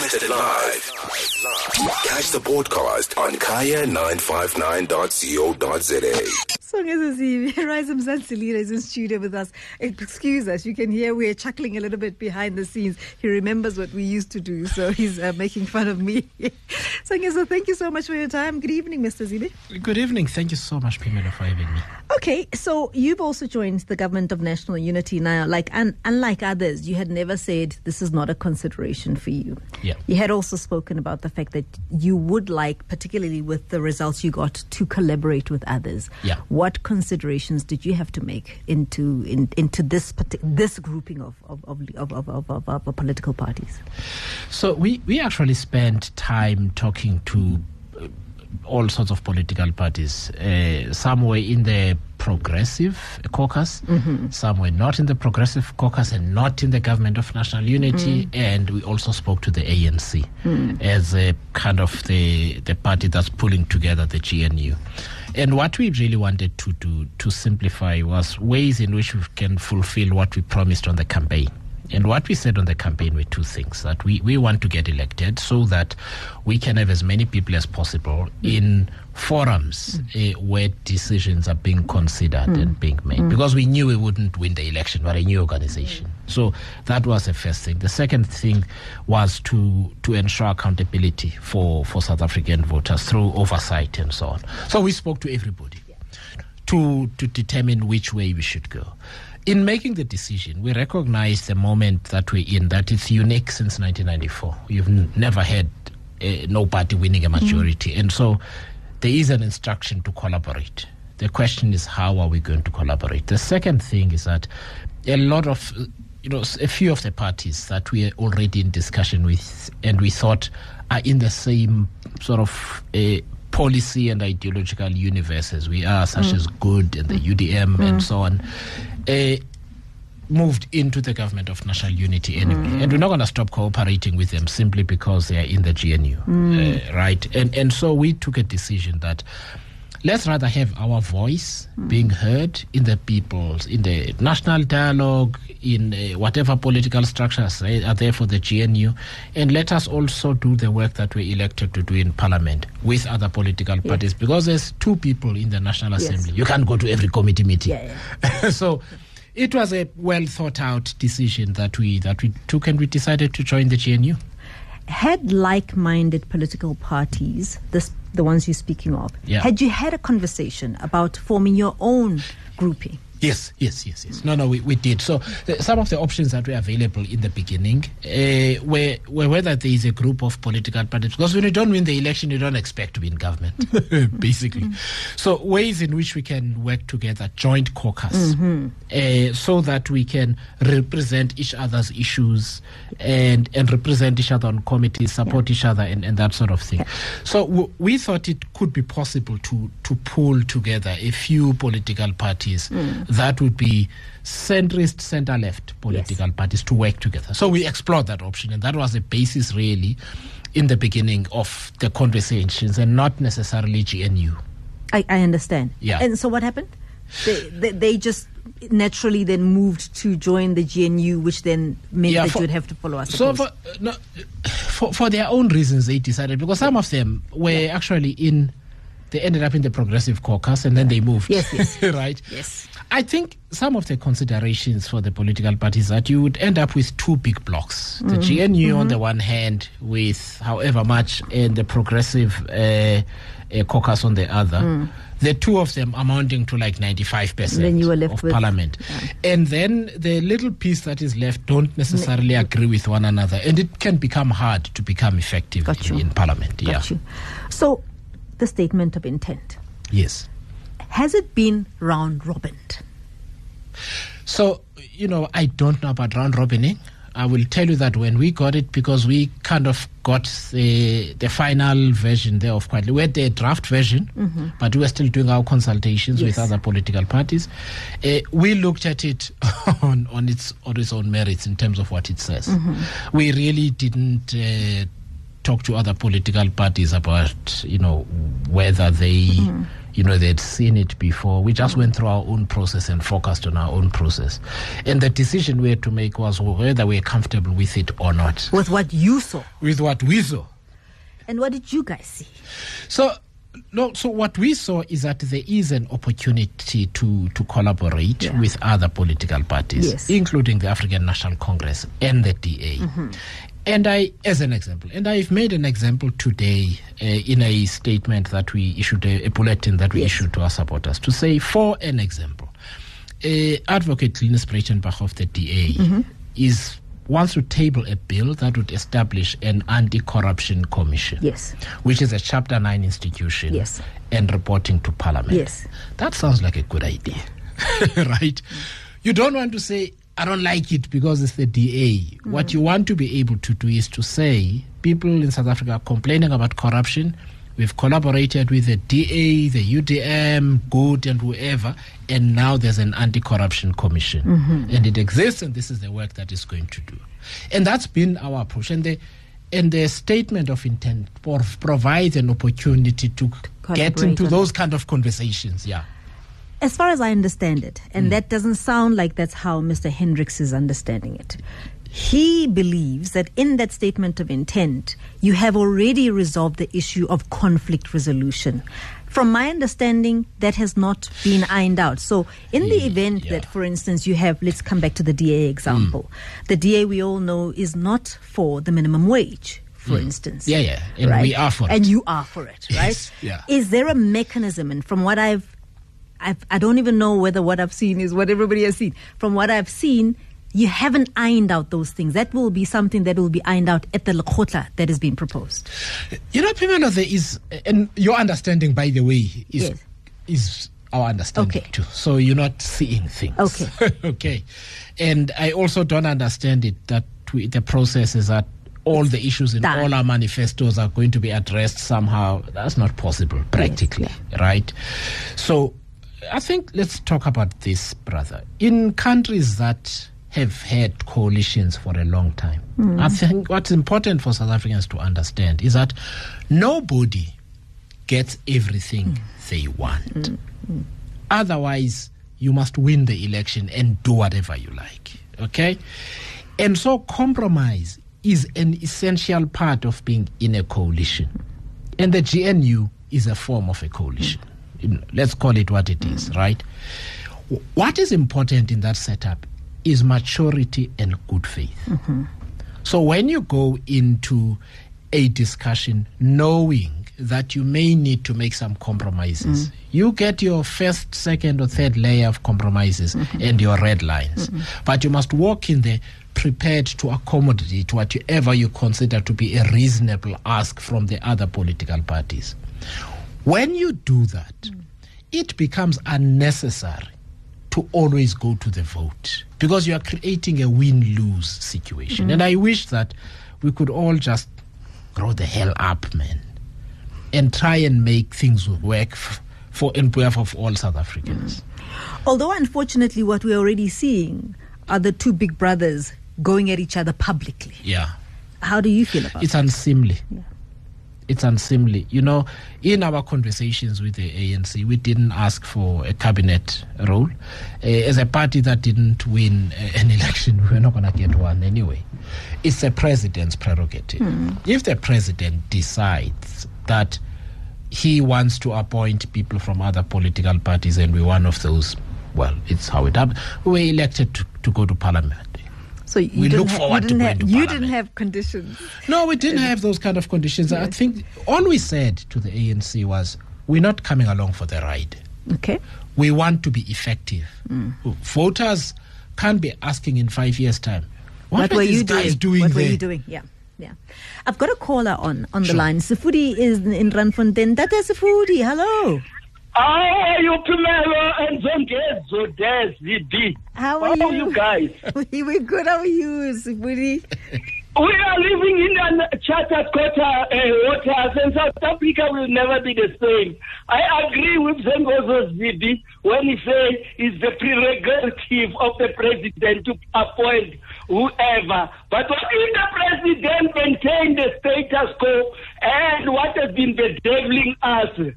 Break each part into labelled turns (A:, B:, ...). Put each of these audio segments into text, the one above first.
A: Broadcasted live. Catch the podcast on kaya959.co.za.
B: Rise Mzansi is in studio with us. Excuse us, you can hear we're chuckling a little bit behind the scenes. He remembers what we used to do, so he's making fun of me. So thank you so much for your time. Good evening, Mr. Zibe.
C: Good evening. Thank you so much, Pimela, for having me.
B: Okay, so you've also joined the Government of National Unity now. Unlike others, you had never said this is not a consideration for you.
C: Yeah.
B: You had also spoken about the fact that you would like, particularly with the results you got, to collaborate with others.
C: Yeah.
B: What considerations did you have to make into this grouping of political parties?
C: So we actually spent time talking to all sorts of political parties. Some were in the Progressive Caucus, some were not in the Progressive Caucus and not in the Government of National Unity, and we also spoke to the ANC as a kind of the party that's pulling together the GNU. And what we really wanted to do, to simplify, was ways in which we can fulfill what we promised on the campaign. And what we said on the campaign were two things: that we want to get elected so that we can have as many people as possible in forums where decisions are being considered and being made. Because we knew we wouldn't win the election, but a new organization. So that was the first thing. The second thing was to ensure accountability for South African voters through oversight and so on. So we spoke to everybody to determine which way we should go. In making the decision, we recognize the moment that we're in, that it's unique since 1994. You've never had no party winning a majority. And so there is an instruction to collaborate. The question is, how are we going to collaborate? The second thing is that a lot of, a few of the parties that we are already in discussion with and we thought are in the same sort of policy and ideological universe as we are, such as GOOD and the UDM and so on, moved into the Government of National Unity anyway. And we're not going to stop cooperating with them simply because they are in the GNU, right? And so we took a decision that let's rather have our voice being heard in the national dialogue, in whatever political structures are there for the GNU, and let us also do the work that we're elected to do in Parliament with other political parties, because there's two people in the National Assembly. You can't go to every committee meeting. So it was a well thought out decision that we took, and we decided to join the GNU.
B: Had like-minded political parties, the ones you're speaking of, had you had a conversation about forming your own grouping?
C: Yes. No, we did. So some of the options that were available in the beginning were whether there is a group of political parties, because when you don't win the election, you don't expect to be in government, basically. So ways in which we can work together, joint caucus, so that we can represent each other's issues and represent each other on committees, support each other, and that sort of thing. So we thought it could be possible to pull together a few political parties that would be centrist, center-left political parties to work together. So we explored that option, and that was the basis really in the beginning of the conversations, and not necessarily GNU.
B: I understand.
C: Yeah.
B: And so what happened? They just naturally then moved to join the GNU, which then meant that you would have to follow us.
C: So for their own reasons, they decided, because some of them were actually they ended up in the Progressive Caucus, and then they moved.
B: Yes.
C: Right?
B: Yes.
C: I think some of the considerations for the political parties that you would end up with two big blocks. The GNU on the one hand, with however much, and the Progressive Caucus on the other. The two of them amounting to like 95% of Parliament. And then the little piece that is left don't necessarily agree with one another. And it can become hard to become effective in Parliament.
B: Got you. So the statement of intent.
C: Yes.
B: Has it been round robin?
C: So, I don't know about round robining. I will tell you that when we got it, because we kind of got the final version there of Quietly. We had the draft version, but we were still doing our consultations with other political parties. We looked at it on its own merits in terms of what it says. We really didn't talk to other political parties about, whether they they'd seen it before. We just went through our own process and focused on our own process. And the decision we had to make was whether we're comfortable with it or not.
B: With what you saw.
C: With what we saw.
B: And what did you guys see?
C: So what we saw is that there is an opportunity to collaborate with other political parties, including the African National Congress and the DA. And as an example, and I've made an example today in a statement that we issued, a bulletin that we issued to our supporters, to say, for an example, Advocate Linus Breitenbach of the DA wants to table a bill that would establish an anti-corruption commission, which is a Chapter 9 institution and reporting to Parliament. That sounds like a good idea, right? You don't want to say, I don't like it because it's the DA. What you want to be able to do is to say, people in South Africa are complaining about corruption. We've collaborated with the DA, the UDM, GOOD, and whoever, and now there's an anti-corruption commission. And it exists, and this is the work that it's going to do. And that's been our approach. And the statement of intent provides an opportunity to get into those kind of conversations,
B: As far as I understand it, and that doesn't sound like that's how Mr. Hendricks is understanding it, he believes that in that statement of intent, you have already resolved the issue of conflict resolution. From my understanding, that has not been ironed out. So in the event that, for instance, you have, let's come back to the DA example. The DA, we all know, is not for the minimum wage, for instance.
C: And we are for it.
B: And you are for it, right? Is there a mechanism? And from what I don't even know whether what I've seen is what everybody has seen. From what I've seen, you haven't ironed out those things. That will be something that will be ironed out at the Lekgotla that is being proposed.
C: Pimelo, there is, and your understanding, by the way, is our understanding too. So you're not seeing things. Okay. And I also don't understand it that the process is that all the issues in all our manifestos are going to be addressed somehow. That's not possible, practically, right? So I think let's talk about this, brother. In countries that have had coalitions for a long time, I think what's important for South Africans to understand is that nobody gets everything they want. Otherwise, you must win the election and do whatever you like, okay? And so compromise is an essential part of being in a coalition. And the GNU is a form of a coalition. Let's call it what it is, right? What is important in that setup is maturity and good faith. So when you go into a discussion knowing that you may need to make some compromises, you get your first, second, or third layer of compromises and your red lines. But you must walk in there prepared to accommodate whatever you consider to be a reasonable ask from the other political parties. When you do that, it becomes unnecessary to always go to the vote because you are creating a win-lose situation. And I wish that we could all just grow the hell up, man, and try and make things work in behalf of all South Africans.
B: Although, unfortunately, what we're already seeing are the two big brothers going at each other publicly. How do you feel about it?
C: It's unseemly. It's unseemly. In our conversations with the ANC, we didn't ask for a cabinet role. As a party that didn't win an election, we're not going to get one anyway. It's the president's prerogative. If the president decides that he wants to appoint people from other political parties and we're one of those, well, it's how it happened. We were elected to go to Parliament.
B: So you didn't have conditions.
C: No, we didn't have those kind of conditions. I think all we said to the ANC was, we're not coming along for the ride.
B: Okay.
C: We want to be effective. Voters can't be asking in 5 years' time, what were you doing?
B: What were you doing? Yeah. I've got a caller on the line. Sifudi is in Randfontein. Tata Sifudi, hello.
D: How are you, Pimelo and Zongezo Des?
B: How are you
D: guys?
B: We're good. How are you, Sifudi?
D: We are living in a chartered waters, and South Africa will never be the same. I agree with Zongezo Zidi when he says it's the prerogative of the president to appoint whoever. But what if the president maintain the status quo and what has been bedeviling us?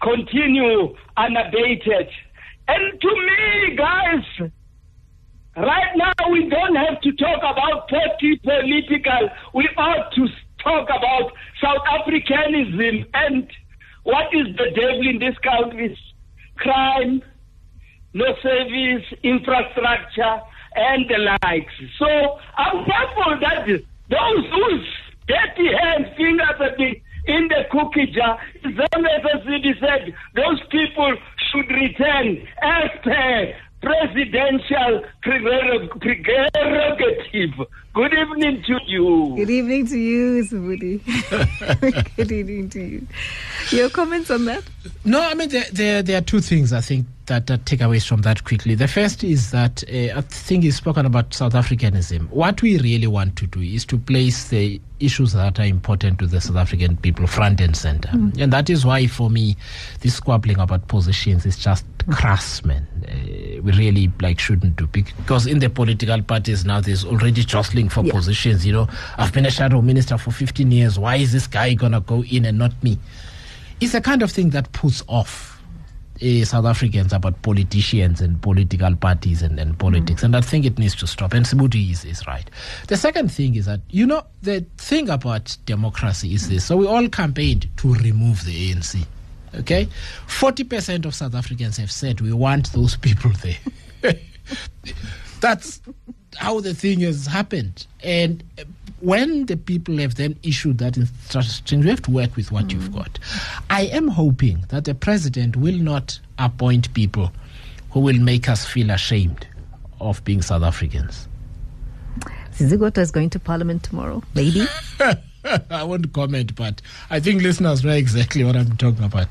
D: continue unabated. And to me, guys, right now we don't have to talk about political. We ought to talk about South Africanism and what is the devil in this country: crime, no service, infrastructure, and the likes. So I'm hopeful that those whose dirty hands, fingers in the cookie jar, as City said, those people should return as per presidential prerogative. Good evening to you.
B: Good evening to you, Subudi. Good evening to you. Your comments on that?
C: No, I mean, there are two things I think that takeaways from that quickly. The first is that I think you've spoken about South Africanism. What we really want to do is to place the issues that are important to the South African people front and center. And that is why, for me, this squabbling about positions is just craftsmen. We really shouldn't do, because in the political parties now there's already jostling for positions. I've been a shadow minister for 15 years. Why is this guy gonna go in and not me? It's the kind of thing that puts off South Africans about politicians and political parties and politics, and I think it needs to stop. And Subudi is right. The second thing is that, the thing about democracy is this. So we all campaigned to remove the ANC. Okay? 40% of South Africans have said we want those people there. That's how the thing has happened. And when the people have then issued that instruction, you have to work with what you've got. I am hoping that the president will not appoint people who will make us feel ashamed of being South Africans.
B: Sizigota is going to Parliament tomorrow, maybe.
C: I won't comment, but I think listeners know exactly what I'm talking about.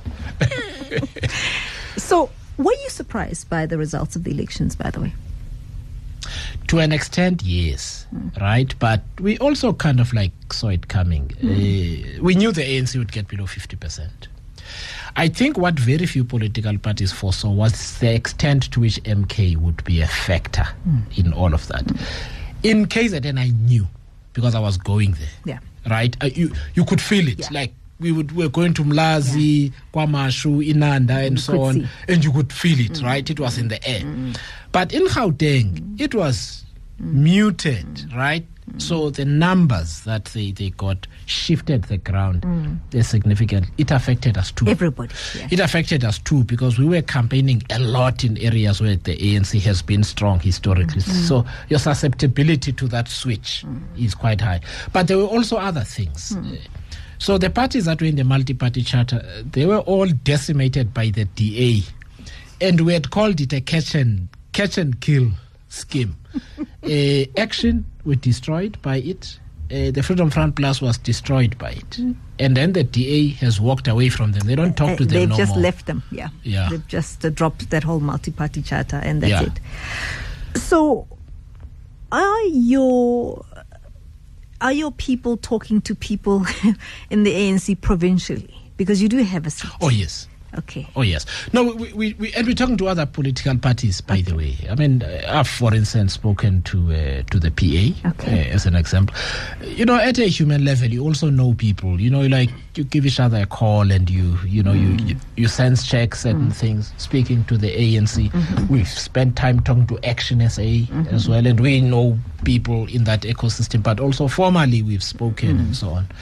B: So, were you surprised by the results of the elections, by the way?
C: To an extent, yes, right? But we also kind of saw it coming. We knew the ANC would get below 50%. I think what very few political parties foresaw was the extent to which MK would be a factor in all of that. In KZN, I knew, because I was going there. Yeah. Right? You could feel it. Yeah. We were going to Mlazi, Kwamashu, Inanda, and so on, and you could feel it, right? It was in the air. But in Gauteng, it was muted, right? So the numbers that they got shifted the ground significantly. It affected us too.
B: Everybody. Yeah.
C: It affected us too, because we were campaigning a lot in areas where the ANC has been strong historically. So your susceptibility to that switch is quite high. But there were also other things. So the parties that were in the multi-party charter, they were all decimated by the DA. And we had called it a catch and kill scheme. Action were destroyed by it. The Freedom Front Plus was destroyed by it. And then the DA has walked away from them. They don't talk to them no more.
B: They've just left them, yeah. They've just dropped that whole multi-party charter, and that's it. So are your people talking to people in the ANC provincially? Because you do have a seat.
C: Oh, yes.
B: Okay.
C: Oh, yes. No, we're talking to other political parties, by the way. I mean, I've, for instance, spoken to the PA, as an example. At a human level, you also know people. You give each other a call, and you sense check certain things. Speaking to the ANC, we've spent time talking to Action SA as well, and we know people in that ecosystem, but also formally we've spoken and so on.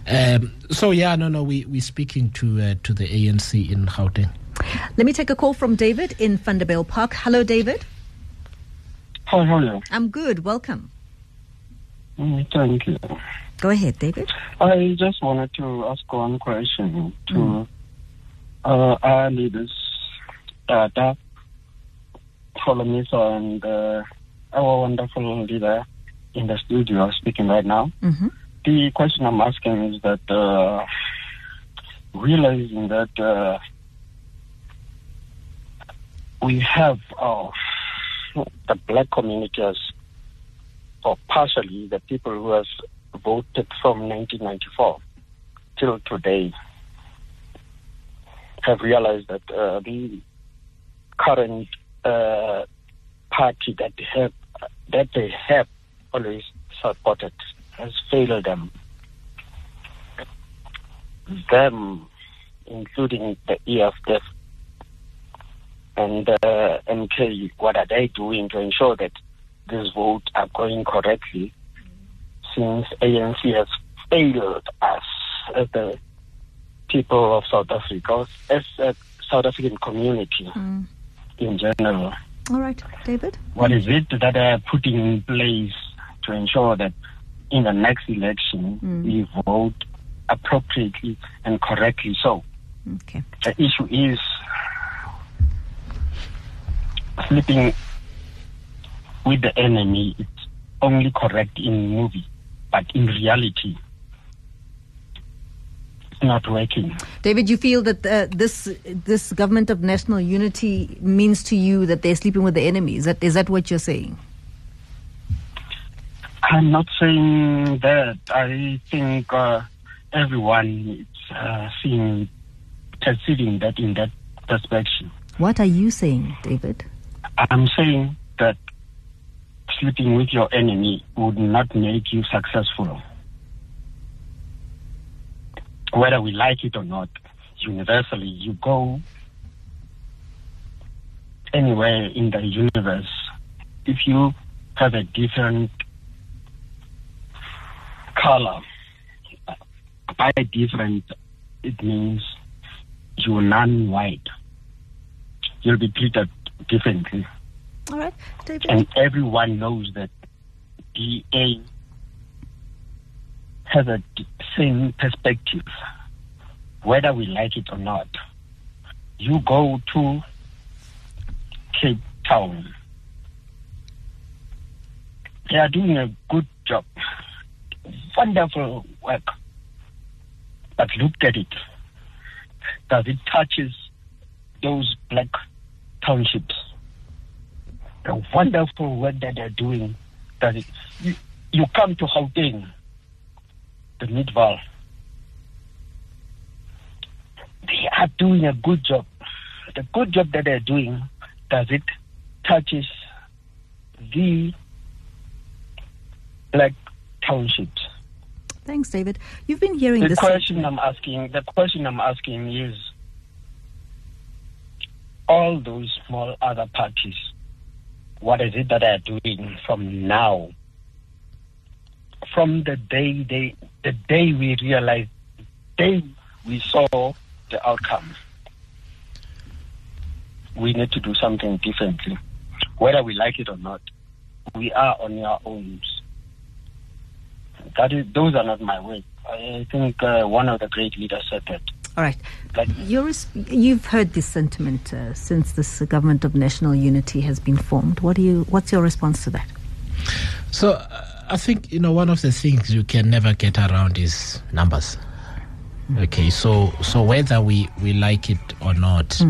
C: We're speaking to the ANC in Gauteng.
B: Let me take a call from David in Vanderbijl Park. Hello, David.
E: Hi, how are you?
B: I'm good. Welcome.
E: Thank you.
B: Go ahead, David.
E: I just wanted to ask one question to our leaders, Tata, Holomisa, and our wonderful leader in the studio speaking right now. The question I'm asking is that realizing that we have the black community as, or partially the people who has voted from 1994 till today, have realized that the current party that they have always supported has failed them including the EFF and MK, what are they doing to ensure that these votes are going correctly, since ANC has failed us as the people of South Africa, as a South African community in general.
B: All right, David?
E: What is it that they are putting in place to ensure that in the next election we vote appropriately and correctly? So
B: Okay.
E: the issue is sleeping with the enemy. It's only correct in movie, but in reality it's not working.
B: David, you feel that this government of national unity means to you that they're sleeping with the enemy? Is that what you're saying?
E: I'm not saying that. I think everyone is considering that in that perspective.
B: What are you saying, David?
E: I'm saying that sleeping with your enemy would not make you successful. Whether we like it or not, universally, you go anywhere in the universe, if you have a different color, by different, it means you're non-white. You'll be treated differently.
B: All right, David.
E: And everyone knows that DA has a same perspective, whether we like it or not. You go to Cape Town. They are doing a good job. Wonderful work. But look at it. Does it touches those black townships? The wonderful work that they're doing. Does it? You come to Gauteng, the Midvaal. They are doing a good job. The good job that they're doing, does it touches the black townships?
B: Thanks, David. You've been hearing
E: The
B: this.
E: question I'm asking is, all those small other parties, what is it that they're doing from now? From the day we realized, the day we saw the outcome, we need to do something differently. Whether we like it or not, we are on our own. Those are not my words. I think one of the great leaders said that.
B: All right.
E: Like,
B: You've heard this sentiment since this government of national unity has been formed. What's your response to that?
C: So I think, one of the things you can never get around is numbers. Okay, so whether we like it or not,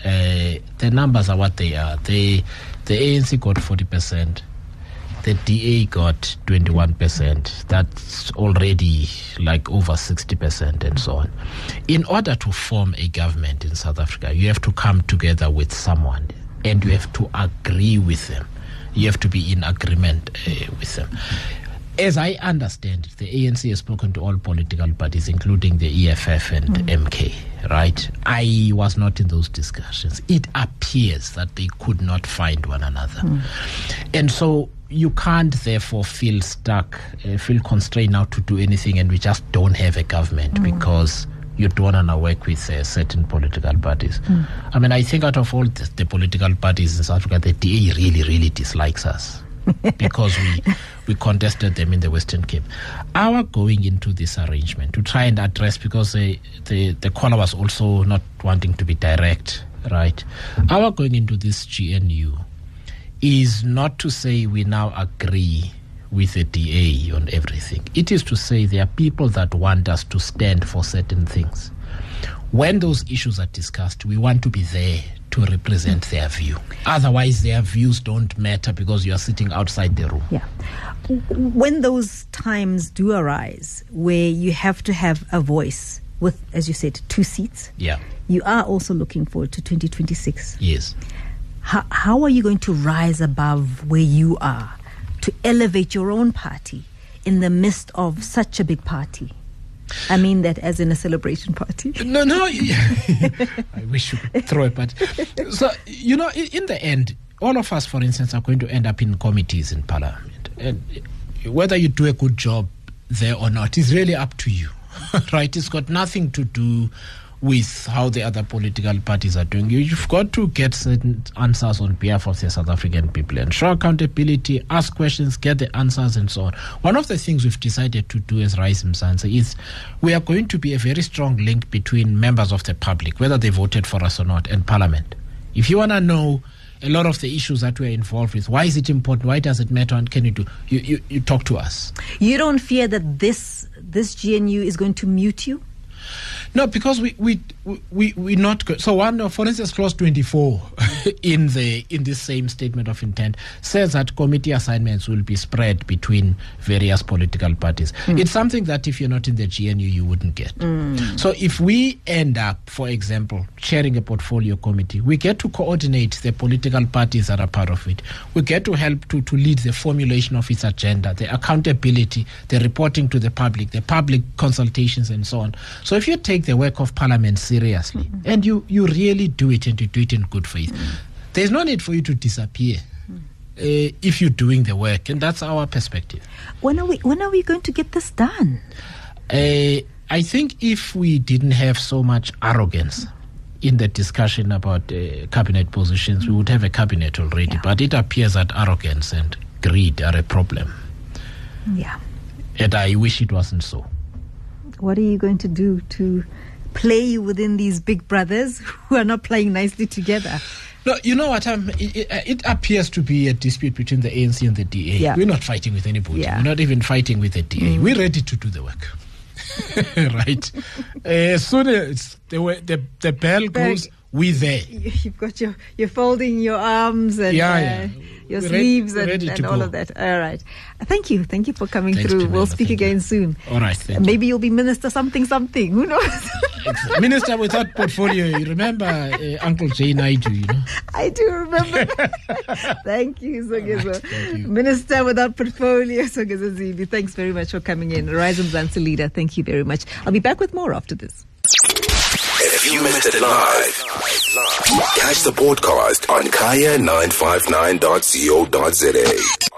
C: the numbers are what they are. The ANC got 40%. The DA got 21%. That's already like over 60% and so on. In order to form a government in South Africa, you have to come together with someone and you have to agree with them. You have to be in agreement with them. As I understand it, the ANC has spoken to all political parties, including the EFF and MK, right? I was not in those discussions. It appears that they could not find one another. And so you can't therefore feel stuck, feel constrained now to do anything, and we just don't have a government because you don't want to work with certain political parties. I mean, I think out of all the political parties in South Africa, the DA really, really dislikes us. Because we contested them in the Western Cape. Our going into this arrangement to try and address, because the caller was also not wanting to be direct, right? Our going into this GNU is not to say we now agree with the DA on everything. It is to say there are people that want us to stand for certain things. When those issues are discussed, we want to be there to represent their view. Otherwise, their views don't matter because you are sitting outside the room.
B: Yeah. When those times do arise where you have to have a voice with, as you said, 2 seats, you are also looking forward to 2026.
C: Yes.
B: How are you going to rise above where you are to elevate your own party in the midst of such a big party? I mean that as in a celebration party.
C: No. I wish you could throw a party. So, in the end, all of us, for instance, are going to end up in committees in Parliament. And whether you do a good job there or not is really up to you, right? It's got nothing to do with how the other political parties are doing. You've got to get certain answers on behalf of the South African people and show accountability, ask questions, get the answers and so on. One of the things we've decided to do as Rise Mzansi is we are going to be a very strong link between members of the public, whether they voted for us or not, and Parliament. If you want to know a lot of the issues that we're involved with, why is it important, why does it matter, and can you do, you talk to us. You
B: don't fear that this GNU is going to mute you?
C: No, because we not good. So one, for instance, clause 24 in this same statement of intent says that committee assignments will be spread between various political parties. It's something that if you're not in the GNU, you wouldn't get. So if we end up, for example, chairing a portfolio committee, we get to coordinate the political parties that are part of it. We get to help to lead the formulation of its agenda, the accountability, the reporting to the public consultations and so on. So if you take the work of Parliament seriously and you really do it and you do it in good faith, there's no need for you to disappear if you're doing the work, and that's our perspective.
B: When are we going to get this done?
C: I think if we didn't have so much arrogance in the discussion about cabinet positions, we would have a cabinet already. Yeah. But it appears that arrogance and greed are a problem.
B: Yeah.
C: And I wish it wasn't so.
B: What are you going to do to play within these big brothers who are not playing nicely together?
C: No, you know what? It appears to be a dispute between the ANC and the DA. Yeah. We're not fighting with anybody. Yeah. We're not even fighting with the DA. We're ready to do the work. Right? As soon as the bell goes, we're there.
B: You've got you're folding your arms and your sleeves and all of that. All right. Thank you for coming through. We'll speak again soon.
C: All right.
B: Maybe you'll be Minister something. Who knows?
C: Minister without portfolio. You remember Uncle Jay Naidu,
B: I do remember. Thank you, Songezo. Right, Minister without portfolio, Songezo Zibi. Thanks very much for coming in. Rise Mzansi leader, thank you very much. I'll be back with more after this.
A: If you missed it live, catch the podcast on kaya959.co.za.